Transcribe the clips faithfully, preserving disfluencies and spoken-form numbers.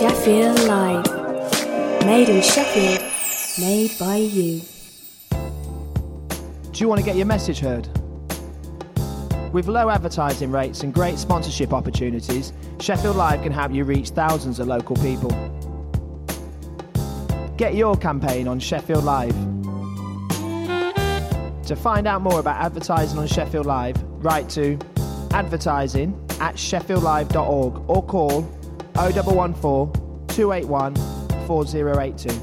Sheffield Live. Made in Sheffield, made by you. Do you want to get your message heard? With low advertising rates and great sponsorship opportunities, Sheffield Live can help you reach thousands of local people. Get your campaign on Sheffield Live. To find out more about advertising on Sheffield Live, write to advertising at sheffield live dot org or call oh one one four, two eight one, four oh eight two.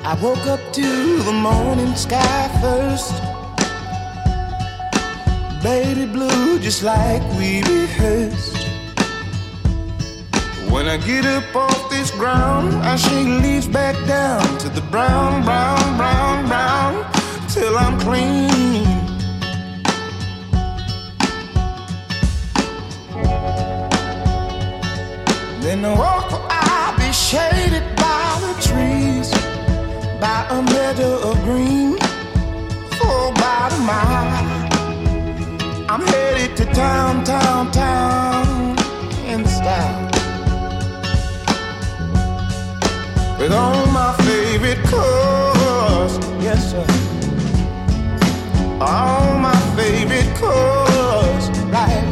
I woke up to the morning sky first. Baby blue, just like we rehearsed. When I get up off this ground, I shake leaves back down to the brown, brown, brown, brown, till I'm clean. Then the walk I'll be shaded by the trees, by a meadow of green, for about a mile. I'm headed to town, town, town, in style, with all my favorite colors, yes sir. All my favorite colors, right?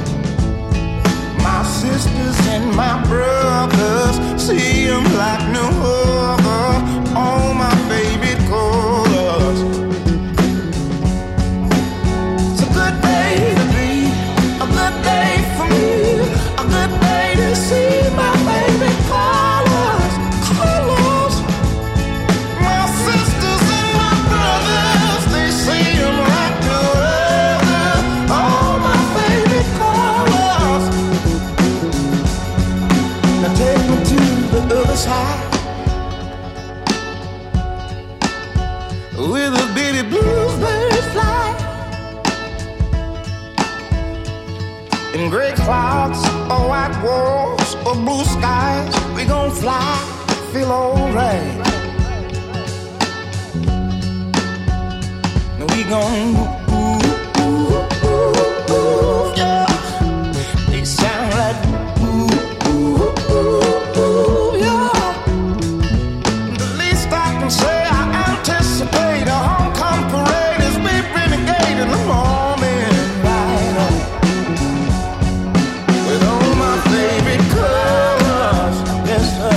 My sisters and my brothers, see them like no other. All my favorite colors. It's a good day to be, a good day for me, a good day to see my favorite colors, colors. My sisters and my brothers, they see them like no other. All my favorite colors. Now take me to the other side, where the bitty bluebirds fly. In gray clouds or white walls or blue skies, we gon' fly, feel alright. We gon' ooh, ooh, ooh, ooh, yeah. They sound like ooh, ooh, ooh, ooh, yeah. The least I can say, I anticipate a homecoming parade as we renegade in the morning light up, with all my favorite colors, yes sir.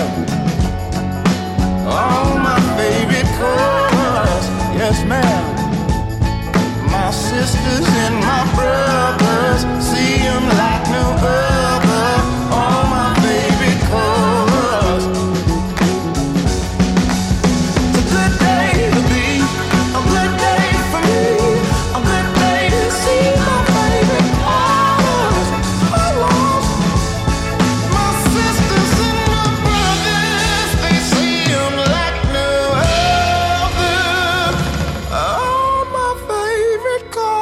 All my favorite colors, yes ma'am. My sisters and my brothers, see them like no other. All my favorite colors. It's a good day to be, a good day for me, a good day to see my favorite colors, colors. My sisters and my brothers, they see them like no other. All my favorite colors.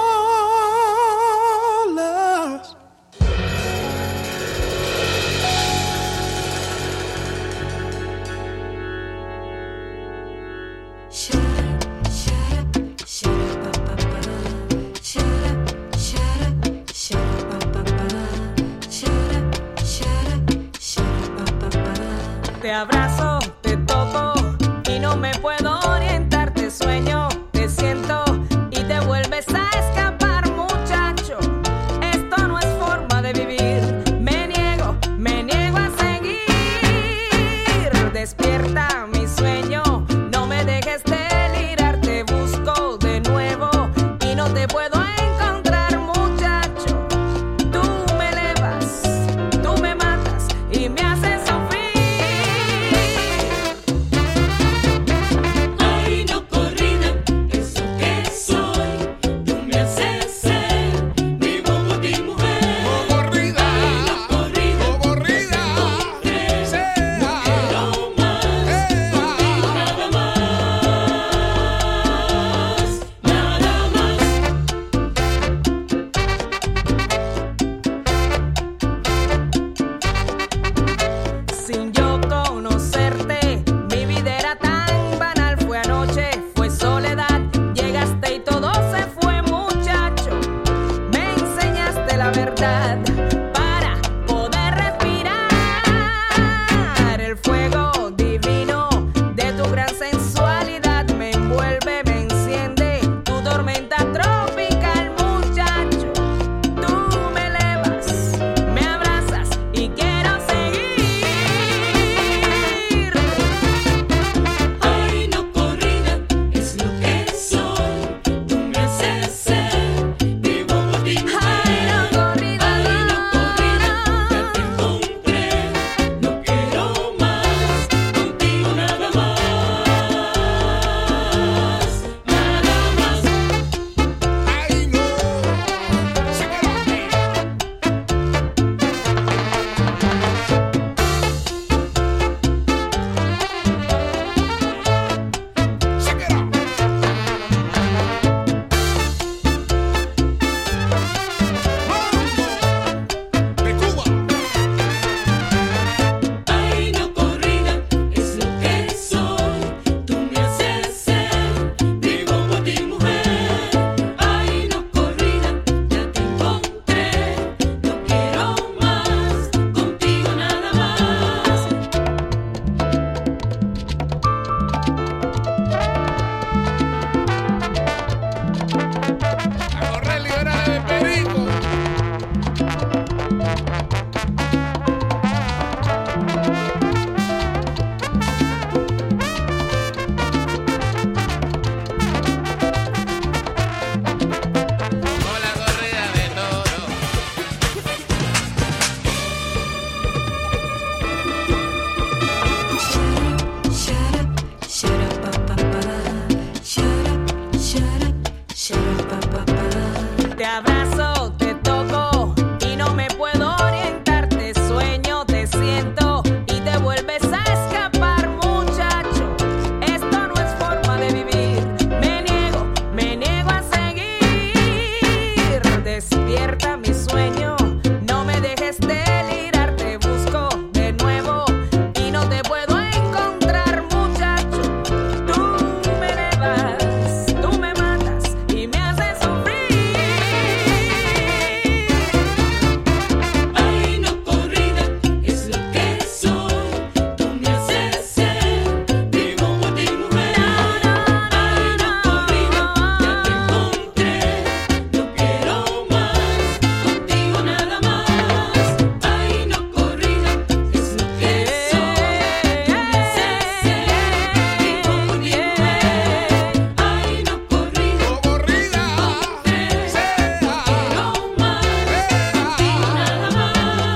Shut up, shut up, shut up, ba, ba, ba. Shut up, shut up, shut up, ba, ba, ba. Shut up, shut up, shut up, ba, ba, ba. Te abrazo, te toco y no me puedo orientar. Te sueño, te siento y te vuelves a escapar, muchacho. Esto no es forma de vivir. Me niego, me niego a seguir. Despierta mi sueño, no me dejes delirar. Te busco de nuevo y no te puedo encontrar, muchacho. Tú me elevas, tú me matas y me haces sufrir. te abrazo, te toco y no me puedo orientar. Te sueño, te siento y te vuelves a escapar, muchacho. Esto no es forma de vivir. Me niego, me niego a seguir. Despierta mi sueño, no me dejes delirar. Te busco de nuevo y no te puedo encontrar, muchacho. Tú me elevas, tú me matas y me haces sufrir. Ay, no corrida, es lo que soy. Tú me haces ser mi bomba, mi mujer. Ay, no corrida, ya te encontré. No quiero más, contigo nada más. Ay, no corrida, es lo que soy. Tú me haces ser mi bomba, mi mujer. Ay, no corrida, Oh, corrida, no quiero más, contigo nada más.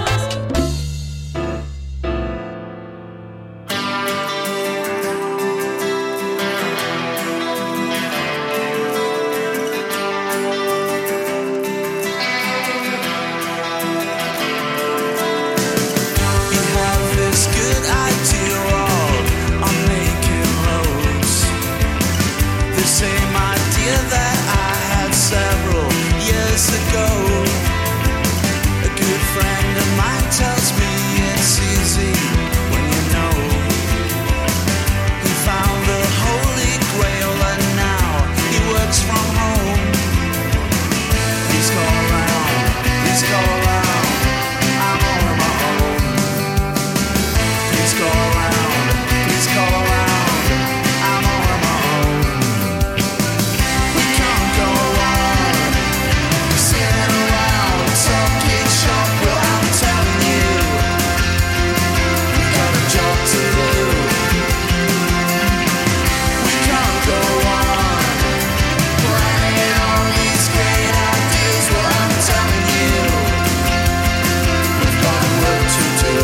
You have this good idea of making roads. The same idea that I had several years ago. A good friend of mine tells me it's easy when you know. He found the holy grail and now he works from home. He's gone round, he's gone round, I'm on my own. He's gone round, he's gone round, I'm on my own. We can't go on, sitting around, talking shop, well I'm telling you, we got a job to do. We can't go on, planning all these great ideas, well I'm telling you, we've got work to do.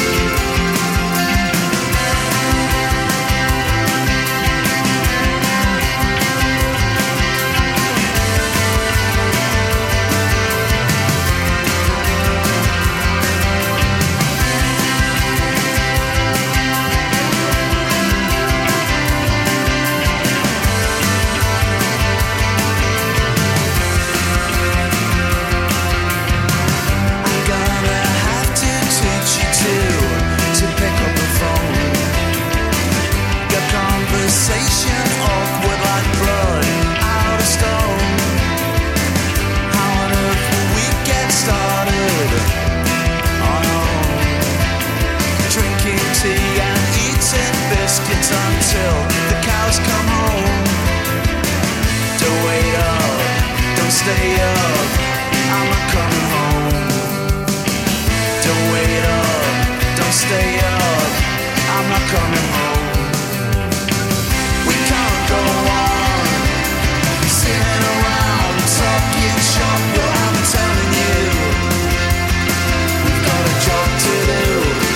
I'm gonna have to teach you to to pick up the phone. Your conversation awkward like blood out of stone. How on earth will we get started on our own? Drinking tea and eating biscuits until the cows come home. Don't wait up, don't stay up, I'm not coming home. Don't wait up, don't stay up, I'm not coming home. We can't go on, sitting around, talking shop, well I'm telling you, we've got a job to do.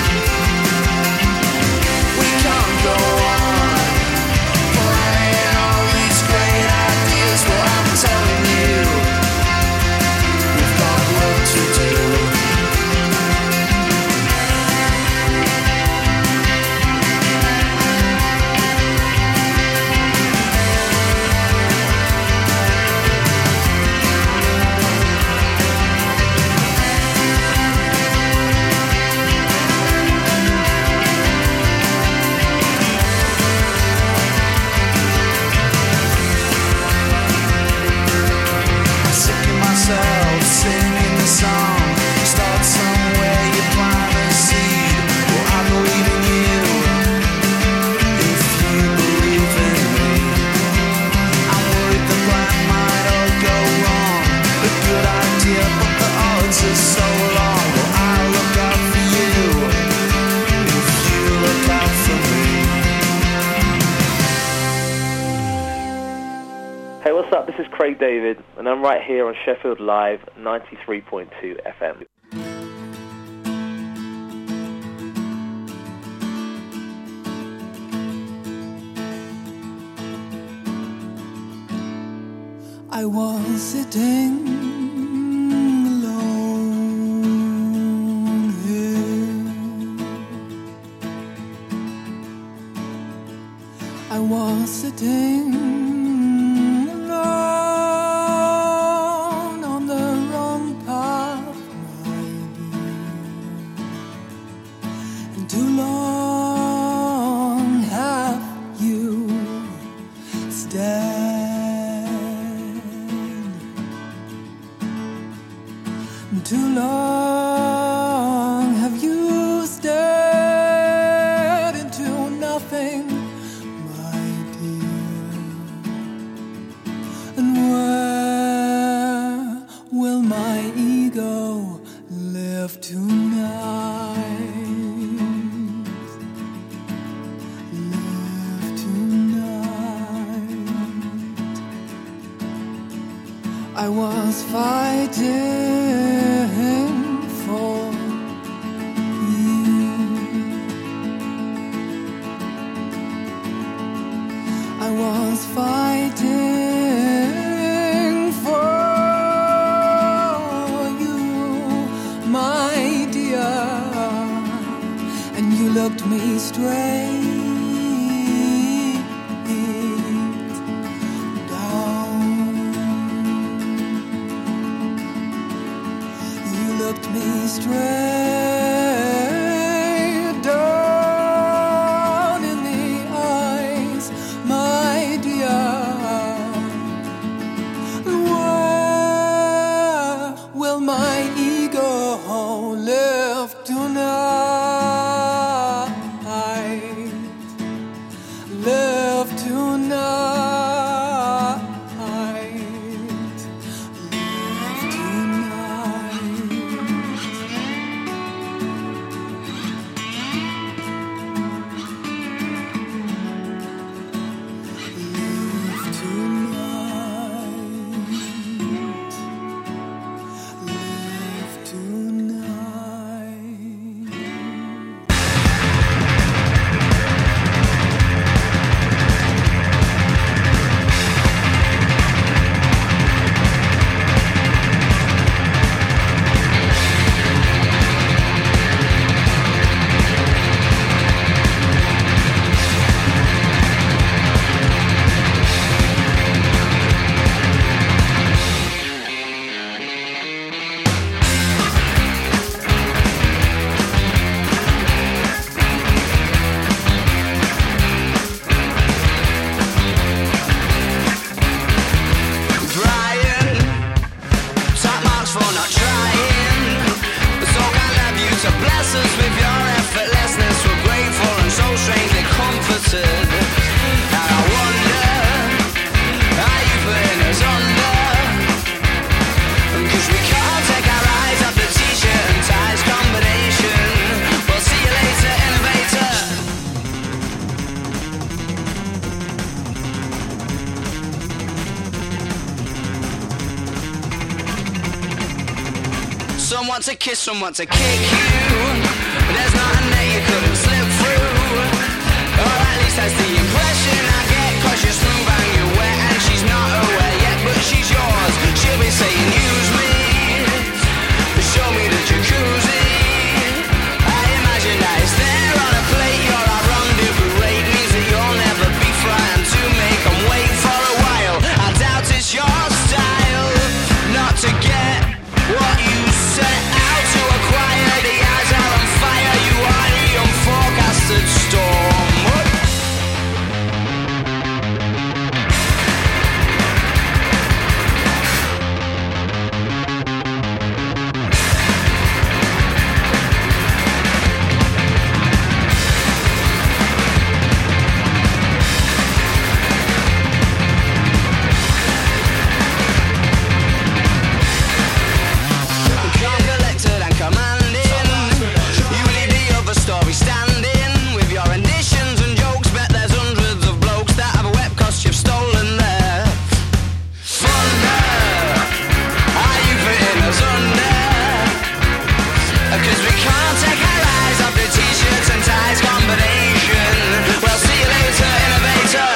We can't go on, planning all these great ideas, well I'm telling you, we've got work to do. I'm sick of myself singing the song. Start somewhere, you plant a seed. Well, I believe in you. If you believe in me, I'm worried the plan might all go wrong. A good idea, but the odds are so long. Well, I look out for you. If you look out for me. Hey, what's up? This is Craig David, and I'm right here on Sheffield Live ninety-three point two F M. I was sitting too long have you stared into nothing, my dear? And where will my ego live tonight? Live tonight. I was fighting for you. I was fighting for you, my dear, and you looked me straight down. You looked me straight down in the eyes, my dear. Where will my ego live tonight? Live tonight. Live tonight. Live tonight. Live tonight. Brian, top marks for not trying. So kind of you to bless us with your effortlessness. We're grateful and so strangely comforted. And I wonder how you putting us under. Cause we can't take our eyes off the t-shirt and ties combination. We'll see you later, innovator. Some want to kiss, some want to kick you. There's nothing that you couldn't slip through. Or at least that's the impression I get. Cause you're smooth and you're wet and she's not aware yet, but she's yours. She'll be saying use me, show me the jacuzzi. I imagine that it's there on a plate. You're our rendezvous rate, means that you'll never be frightened to make them wait for a while. I doubt it's your style not to get what you set out to acquire. The eyes are on fire, you are the unforecasted storm. Calm, collected and commanding. You leave the other story standing. With your renditions and jokes, bet there's hundreds of blokes that have wept cause you've stolen their thunder. Are you putting us under? Cause we can't take our eyes off the t-shirts and ties combination. Well, see you later, innovator.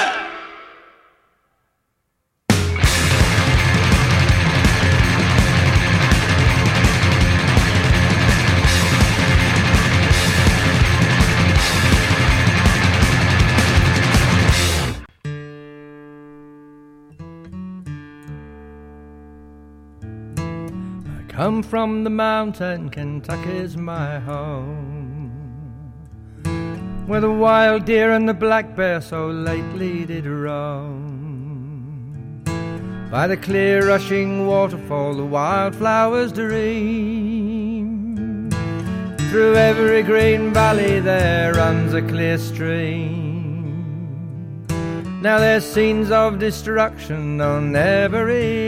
Come from the mountain, Kentucky's my home, where the wild deer and the black bear so lately did roam. By the clear rushing waterfall the wildflowers dream. Through every green valley there runs a clear stream. Now there's scenes of destruction on every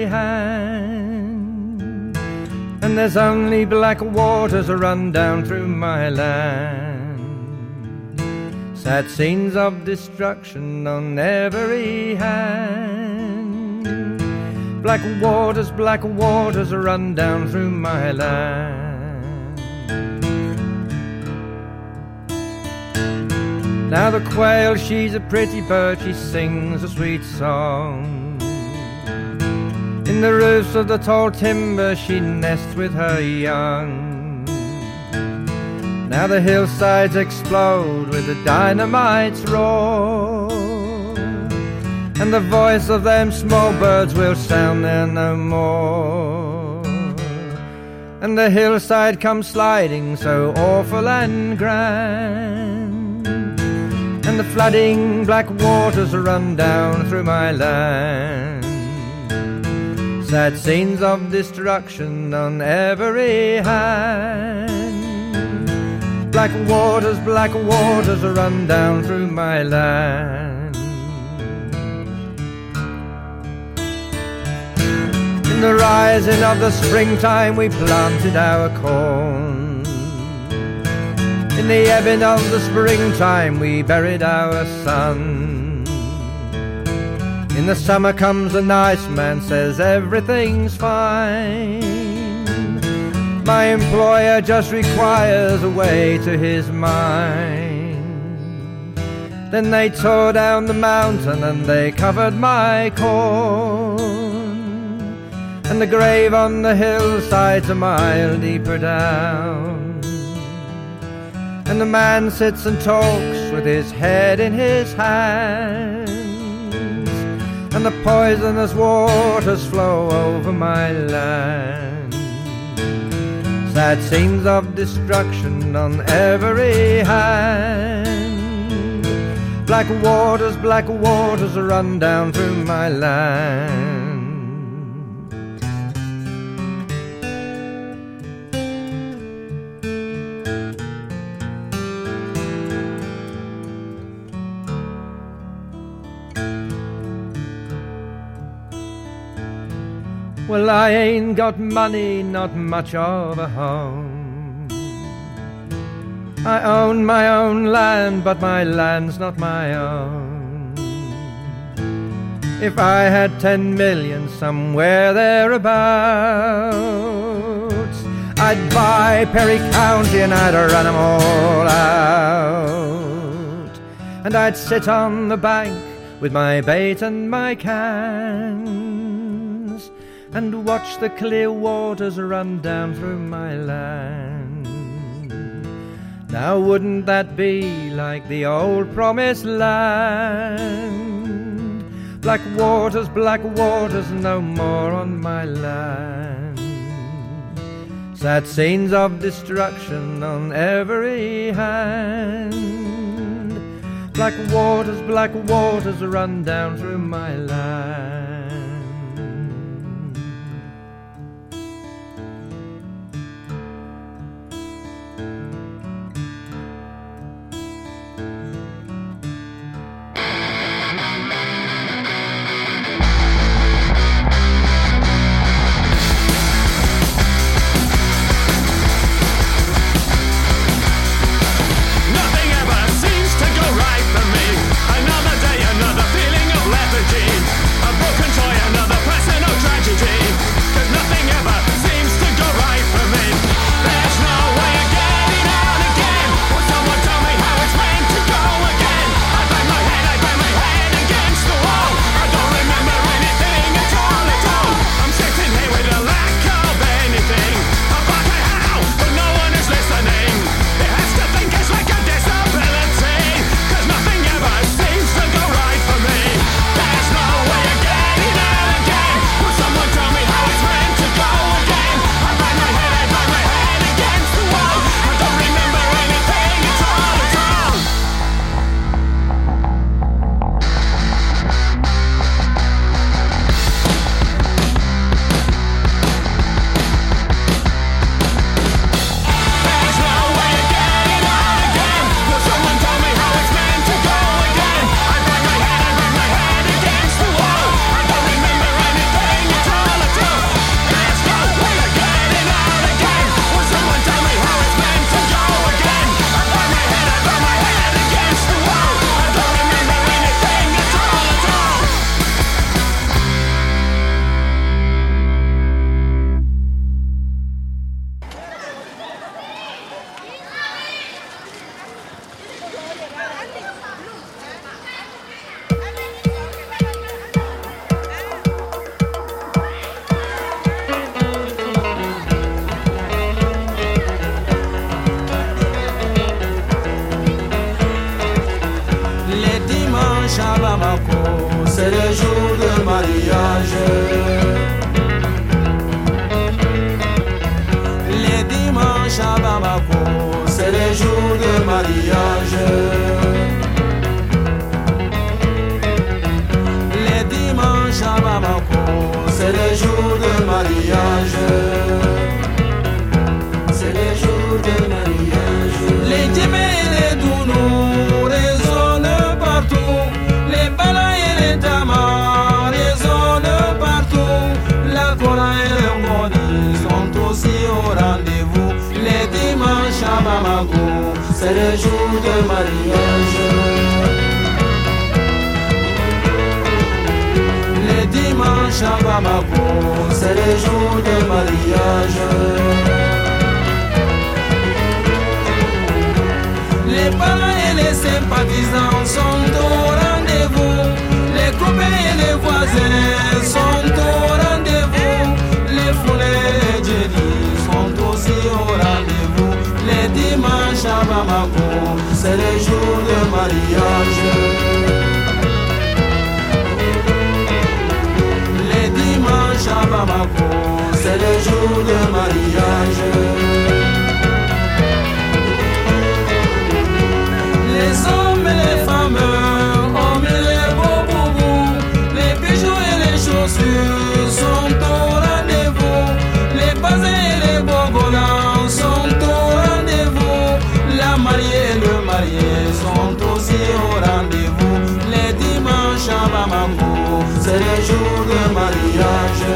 hand, and there's only black waters run down through my land. Sad scenes of destruction on every hand. Black waters, black waters run down through my land. Now the quail, she's a pretty bird, she sings a sweet song. In the roofs of the tall timber she nests with her young. Now the hillsides explode with the dynamite's roar, and the voice of them small birds will sound there no more. And the hillside comes sliding so awful and grand, and the flooding black waters run down through my land. Sad scenes of destruction on every hand. Black waters, black waters run down through my land. In the rising of the springtime we planted our corn. In the ebbing of the springtime we buried our sun. In the summer comes a nice man, says everything's fine. My employer just requires a way to his mind. Then they tore down the mountain and they covered my corn, and the grave on the hillside's a mile deeper down. And the man sits and talks with his head in his hands, and the poisonous waters flow over my land. Sad scenes of destruction on every hand. Black waters, black waters run down through my land. Well, I ain't got money, not much of a home. I own my own land, but my land's not my own. If I had ten million somewhere thereabouts, I'd buy Perry County and I'd run 'em all out. And I'd sit on the bank with my bait and my cans, and watch the clear waters run down through my land. Now wouldn't that be like the old promised land? Black waters, black waters, no more on my land. Sad scenes of destruction on every hand. Black waters, black waters run down through my land. Another day, another feeling of lethargy. A broken c'est le jour de mariage. Les dimanches à Bamako, c'est le jour de mariage. Les dimanches à Bamako, c'est le jour de mariage. C'est le jour de mariage. Les djembés et les dounous résonnent partout. Les balas et les tamas résonnent partout. La kora et le ngoni sont aussi au rendez-vous. Les dimanches à Bamako, c'est le jour de mariage. Les dimanches à Bamako, c'est le jour de mariage. Les parents et les sympathisants sont au rendez-vous. Les copains et les voisins sont au rendez-vous. Les foulées et les djélis sont aussi au rendez-vous. Les dimanches à Bamako, c'est le jour de mariage. Les dimanches à Bamako, c'est le jour de mariage. Les hommes et les femmes ont mis les beaux boubous. Les bijoux et les chaussures sont au rendez-vous. Les bazins et les bogolans sont au rendez-vous. La mariée et le marié sont aussi au rendez-vous. Les dimanches à Bamako, c'est le jour de mariage.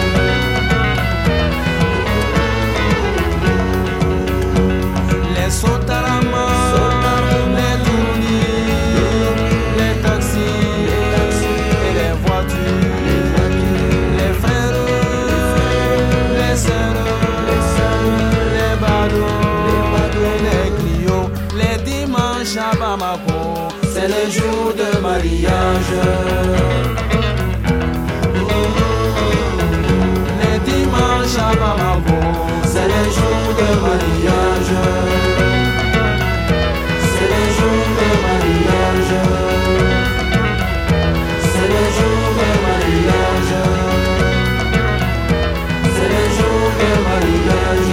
Les sotarama, les tounis, les taxis et les voitures, les frères, les sœurs, les badauds, les clios, les dimanches à Bamako, c'est le jour de mariage. Les dimanches à Bamako, c'est le jour de mariage. C'est le jour de mariage. C'est le jour de mariage. C'est le jour de mariage.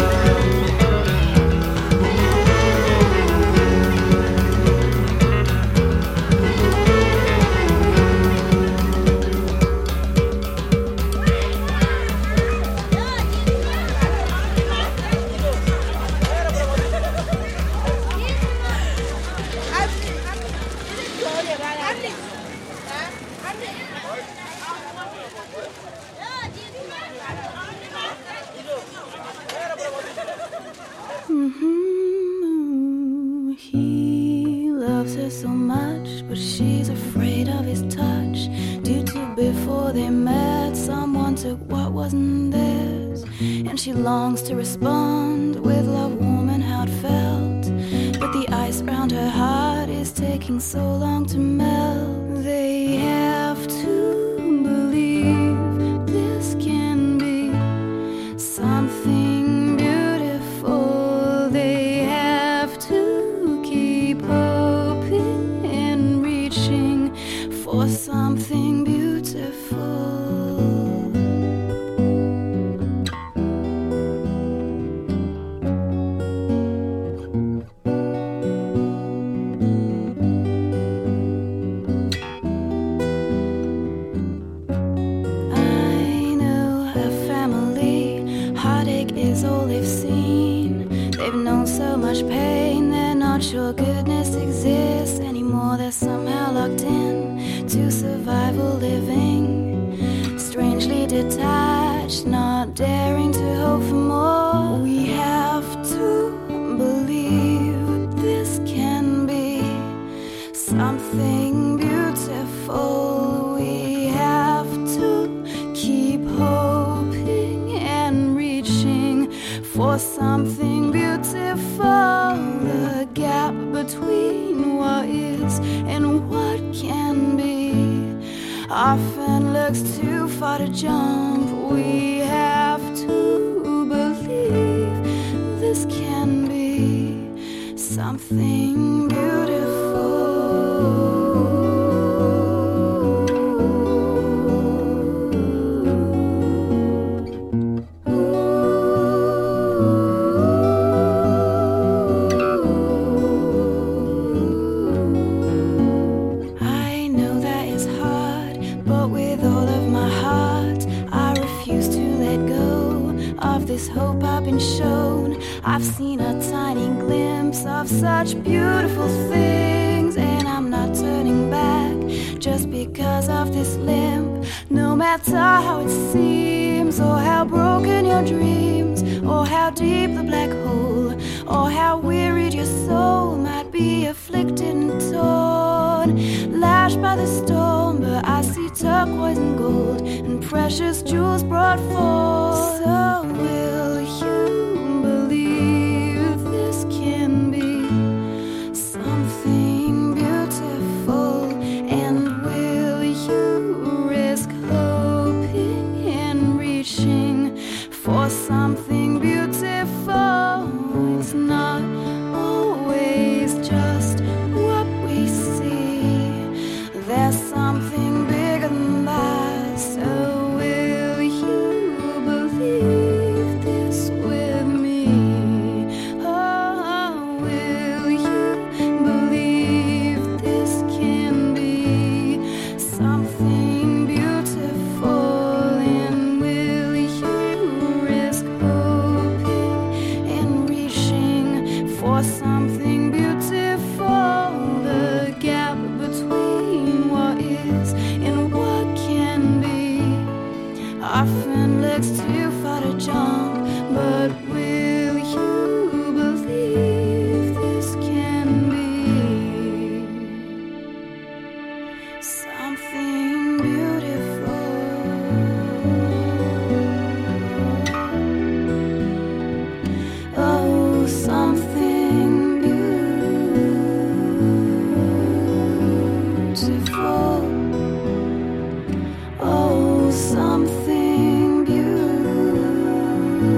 Mhm. He loves her so much, but she's afraid of his touch. Due to before they met, someone took what wasn't theirs, and she longs to respond with love warm and heartfelt. But the ice round her heart is taking so long to melt. They have to believe this can be something beautiful. They have to keep hoping and reaching for something beautiful. I know a family, heartache is all they've seen. They've known so much pain, they're not sure goodness exists anymore. They're somehow locked in to survival living, strangely detached, not daring to hope for more. We have to believe this can be something beautiful. We have to keep hoping and reaching for something beautiful. The gap between what is and what can be often looks too far to jump. We have to believe this can be something beautiful. this hope I've been shown. I've seen a tiny glimpse of such beautiful things, and I'm not turning back just because of this limp. No matter how it seems, or how broken your dreams, or how deep the black hole, or how wearied your soul might be afflicted and torn, lashed by the storm. But I see turquoise and gold and precious jewels brought forth. So will you believe this can be something beautiful? And will you risk hoping and reaching for something beautiful? It's not always just what we see. There's something bigger than that. So will you believe this with me? Oh, will you believe this can be something beautiful? And will you risk hoping and reaching for something beautiful? The gap between what is and what can be often looks too far to jump. But will you believe this can be something beautiful? Oh, something beautiful. Oh, something beautiful.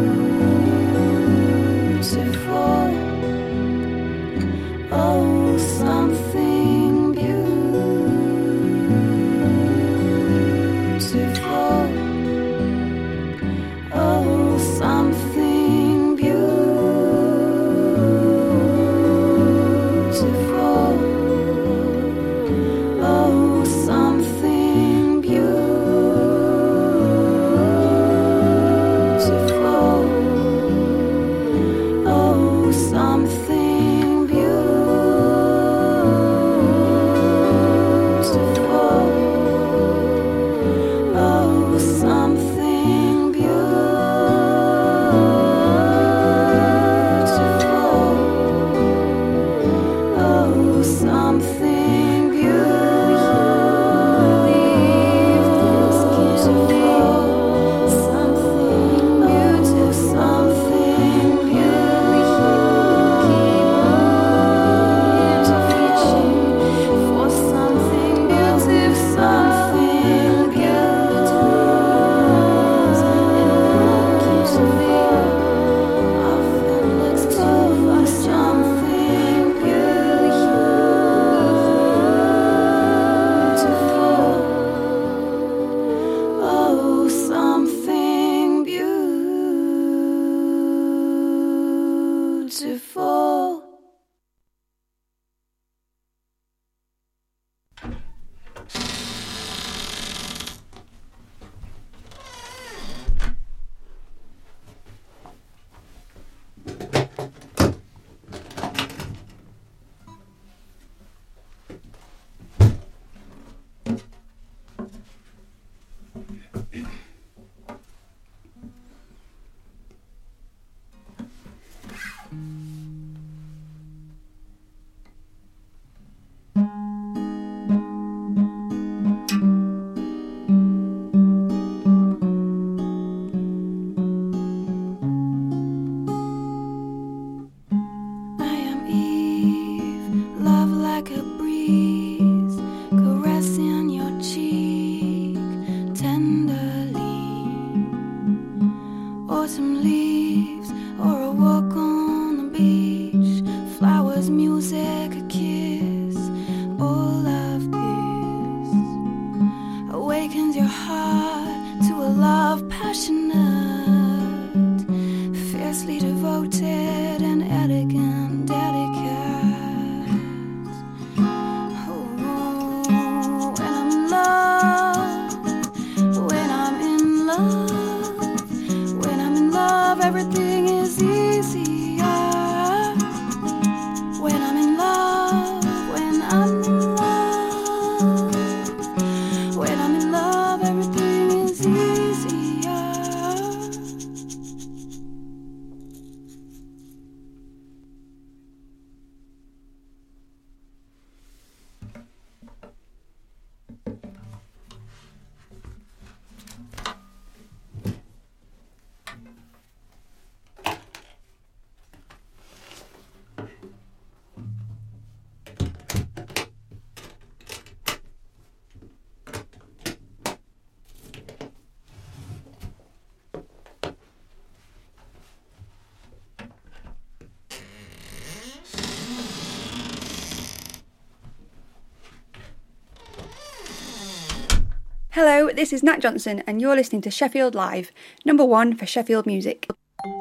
Hello, this is Nat Johnson and you're listening to Sheffield Live, number one for Sheffield music.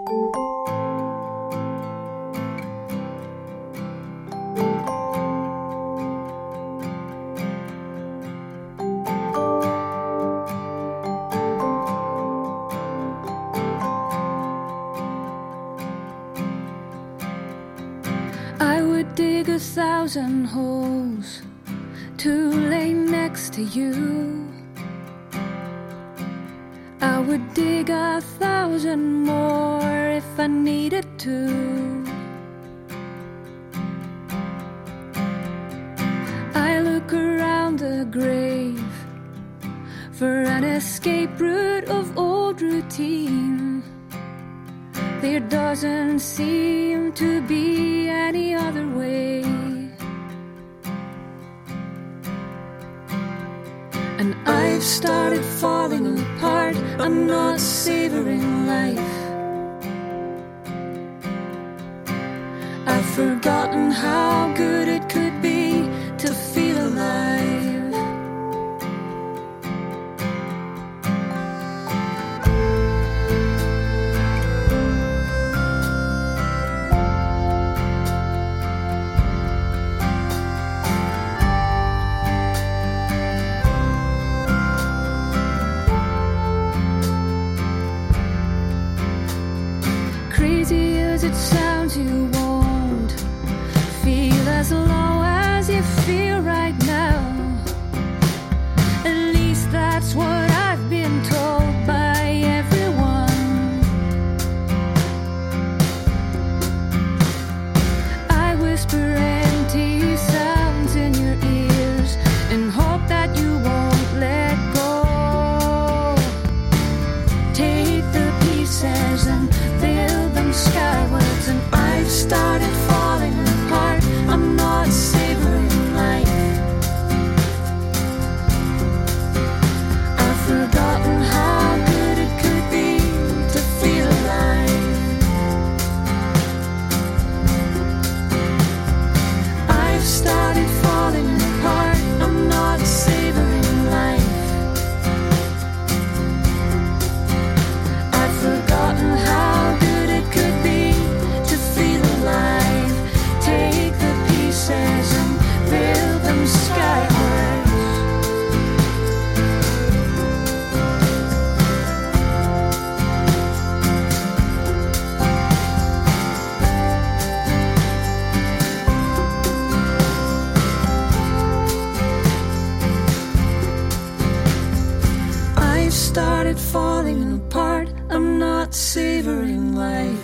I would dig a thousand holes to lay next to you. I would dig a thousand more if I needed to. I look around the grave for an escape route of old routine. There doesn't seem to be any other way. And I've started falling apart. I'm not savoring life. I've forgotten how good it could be to feel alive. Crazy as it sounds, you won't feel as low as you feel right now. At least that's what I've been told by everyone. I whisper empty sounds in your ears and hope that you won't let go. Take the pieces and build them skywards, and I've started falling apart. I'm not savoring life. I've forgotten how good it could be to feel alive. I've started falling apart. I'm not savoring life. I've forgotten how good it could be to feel alive. Take the pieces and build them skywards. I've started falling apart. I'm not savoring life.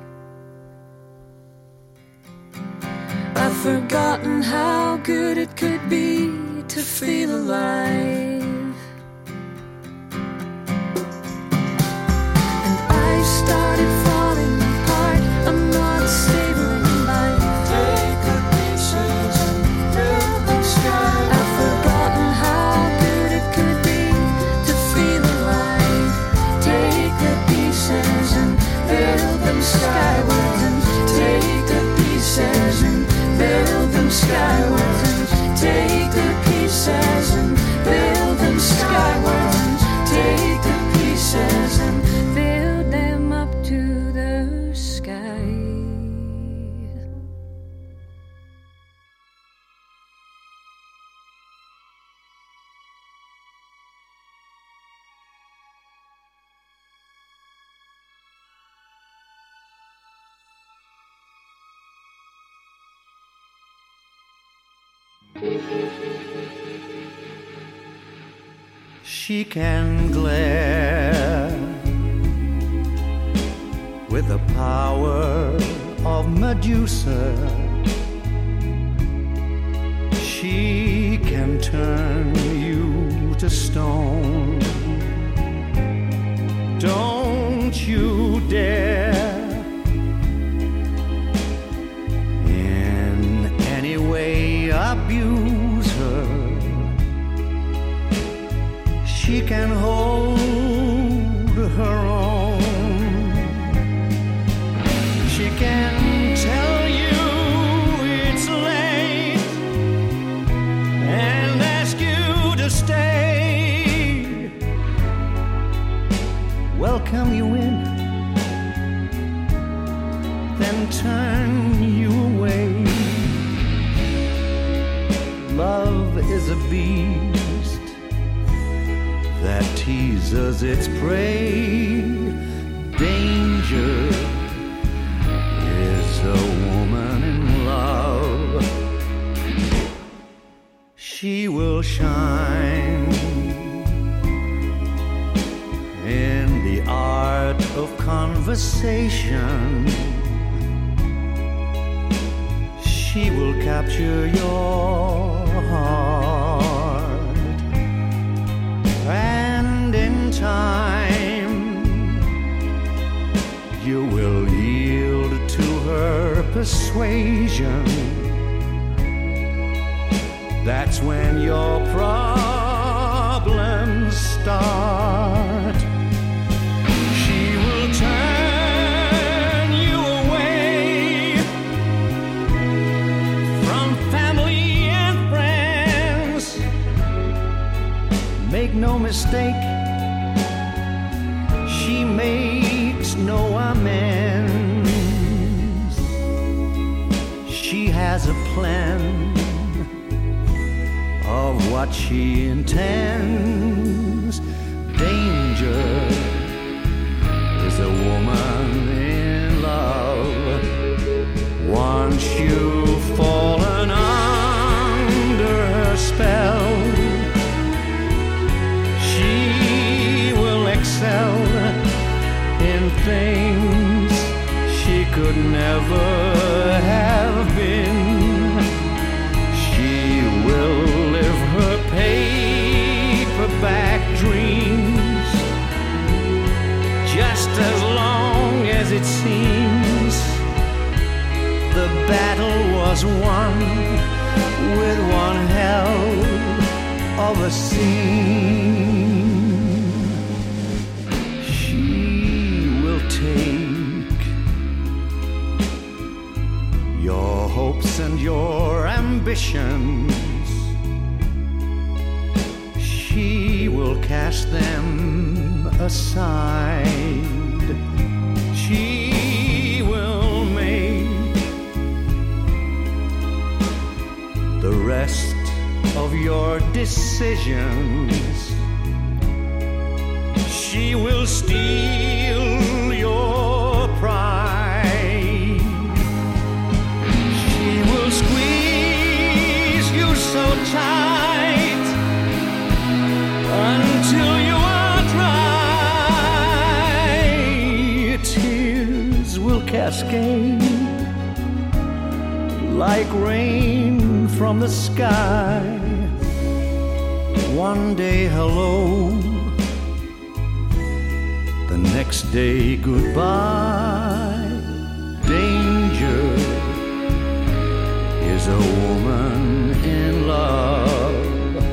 I've forgotten how good it could be to feel alive. And I've started falling apart. I'm not savoring life. Take the pieces and build them sky. I've forgotten how good it could be to feel alive. Take the pieces and build them skywards, and take the pieces and build them skywards, and take the pieces and build them skywards, and take the pieces and build them up to the sky. She can glare with the power of Medusa. She can turn you to stone. Don't you dare in any way abuse her. She can hold her own. She can tell you it's late and ask you to stay. welcome you in, then turn you away. Love is a beast that teases its prey. Danger is a woman in love. She will shine in the art of conversation. She will capture your heart, and in time you will yield to her persuasion. That's when your problems start. She will turn you away from family and friends. Make no mistake, she makes no amends. She has a plan of what she intends. Danger is a woman in love. Once you've fallen under her spell, she will excel in things she could never have been. She will live her paperback dreams just as long as it seems the battle was won with one hell of a scene. She will take your hopes and your ambitions. She will cast them aside. She will make the rest of your decisions. She will steal your pride. She will squeeze you so tight until you are dry. Tears will cascade like rain from the sky. One day hello, the next day goodbye. Danger is a woman in love.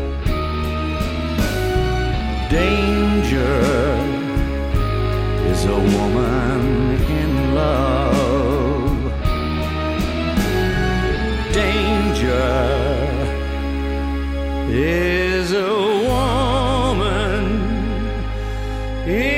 Danger is a woman in love. Danger is a woman in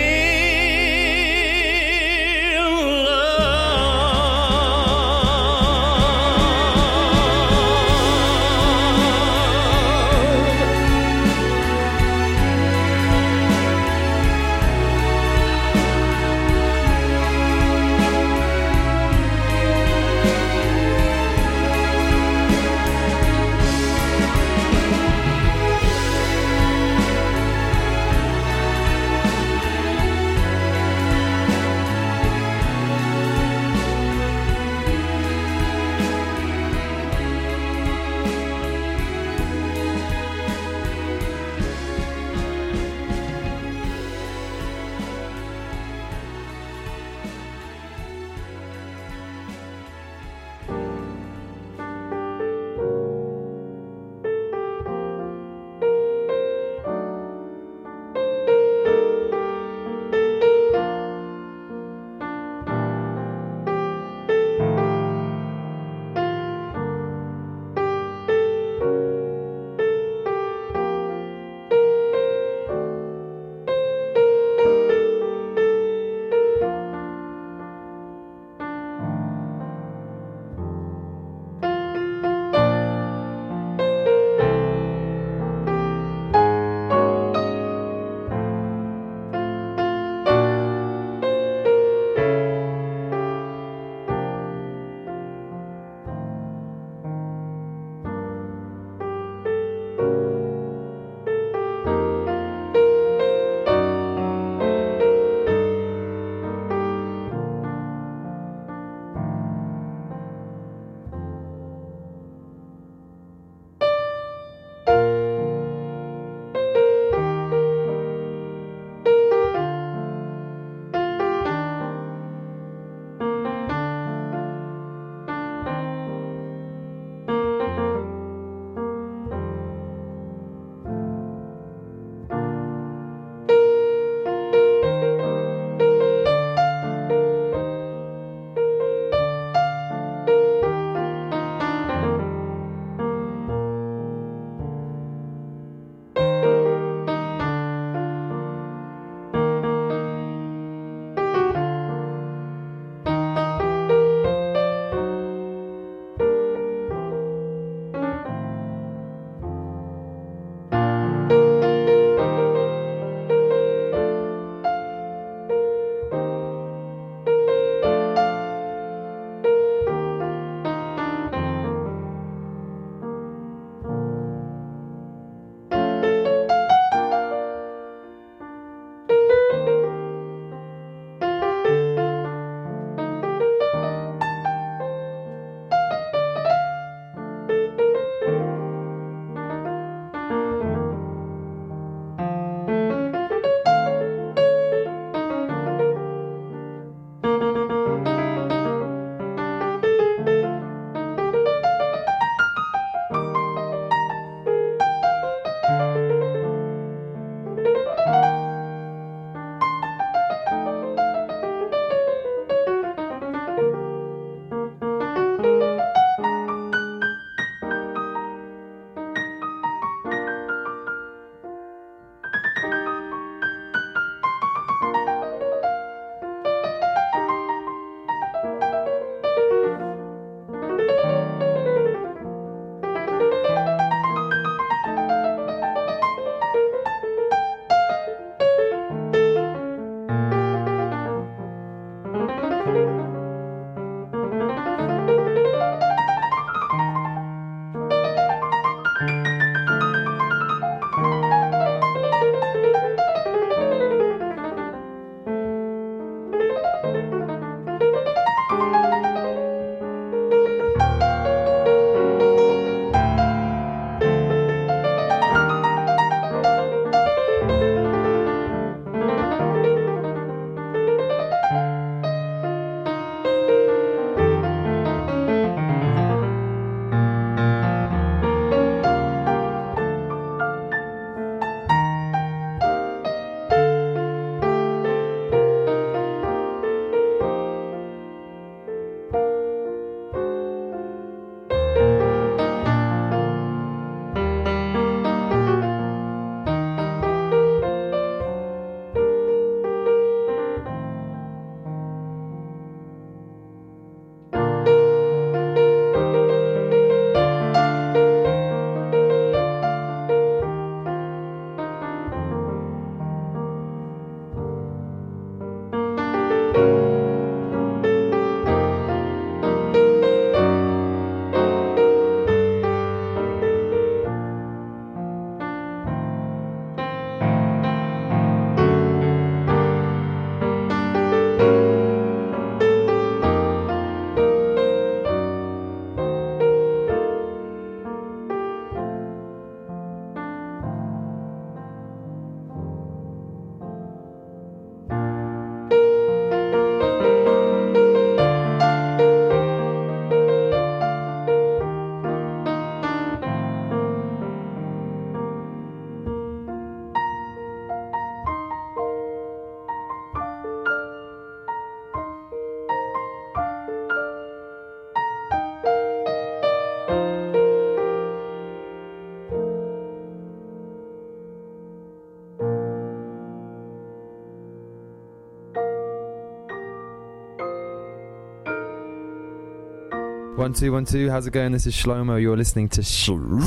One, two, one, two. How's it going? This is Shlomo. You're listening to Sh-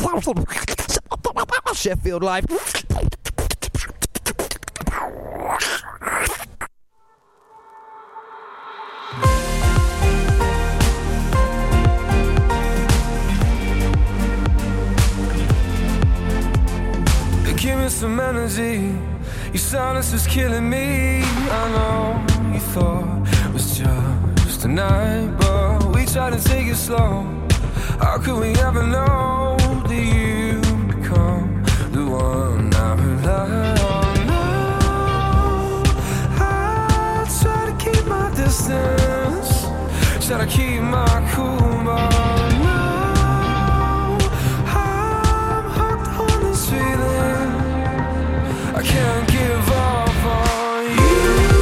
Sheffield Live. Give me some energy. Your silence is killing me. I know you thought it was just a night, but we tried to take it slow. How could we ever know that you become the one I rely on? No, I try to keep my distance, try to keep my cool, but no, I'm hooked on this feeling. I can't give up on you.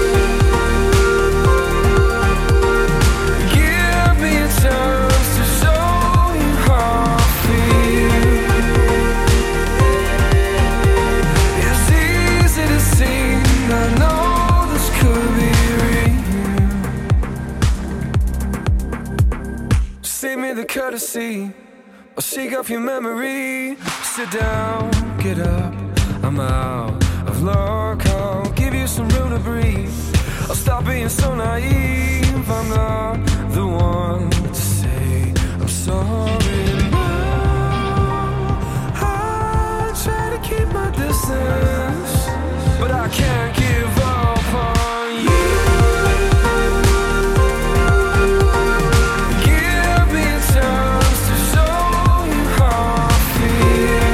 Give me a chance to show you how I feel. It's easy to see, I know this could be real. Save me the courtesy, I'll shake off your memory. Sit down, get up, I'm out of luck. I'll give you some room to breathe. I'll stop being so naive. I'm not the one to say I'm sorry now. I try to keep my distance, but I can't give up on you. Give me a chance to show you how I feel.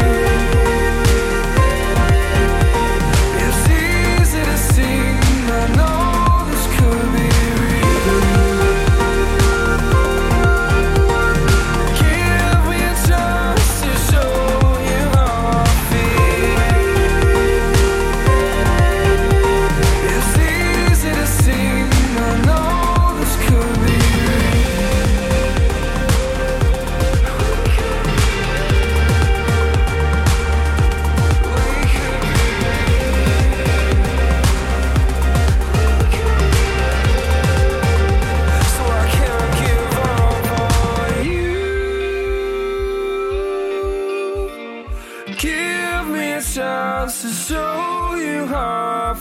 To show you how I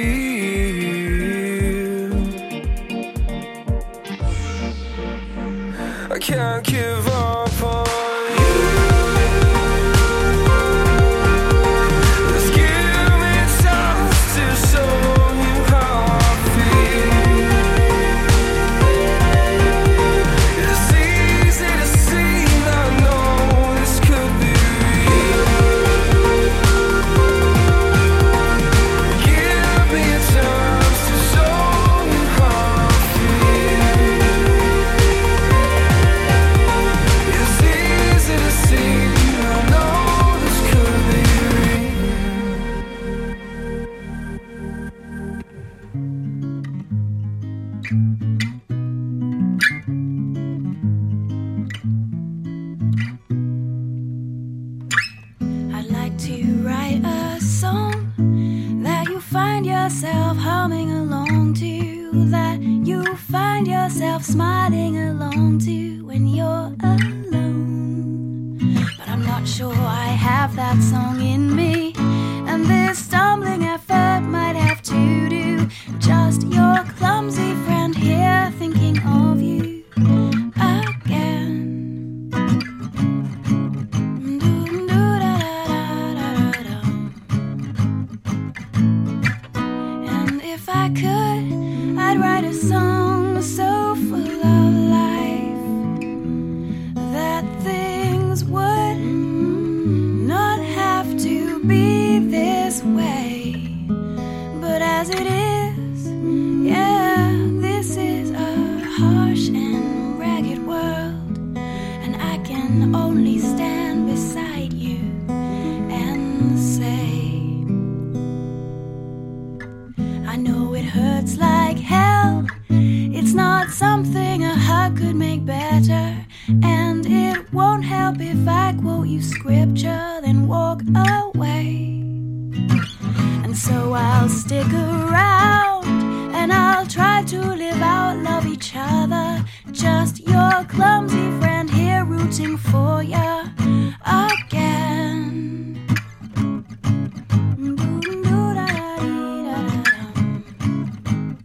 feel. I can't give up on you. Just give me a chance to show you how I feel. It's easy to see, I know this could be real. I'd like to write a song that you find yourself humming along to, that you find yourself smiling along to when you're alone. But I'm not sure I have that song in me, and this stumbling effort might have to do. Just your clumsy friend here thinking of you again. And if I could, I'd write a song so full of life that things would not have to be this way. But as it is, yeah, this is a harsh and ragged world, and I can only stand beside you and say, I know it hurts like hell. It's not something a hug could make better, and it won't help if I quote you scripture, then walk away. And so I'll stick around, and I'll try to live out, love each other, just your clumsy friend. waiting for ya again.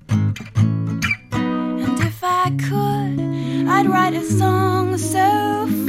And if I could, I'd write a song so